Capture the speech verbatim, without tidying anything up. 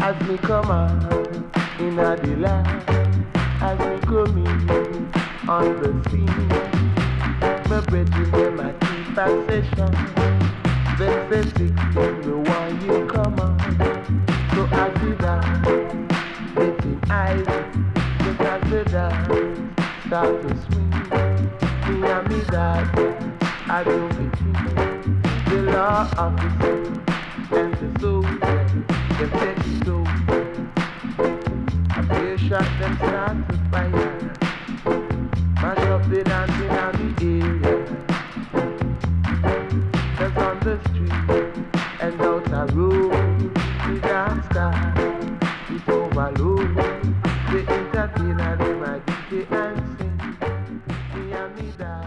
As me come out in a the land, as me coming on the scene, my brethren them a keep a session. Them say sixteen, we want you come on. So as we dance, getting eyes, just as we dance, start to swing. Me and me dad, I do between the law officer and the soldier. Them take it over. A few shot them start to fire. Mash up the dancing on the area. Just on the street and out a road, the dance start, it overload. The entertainer them a D J and sing. Me and me dad.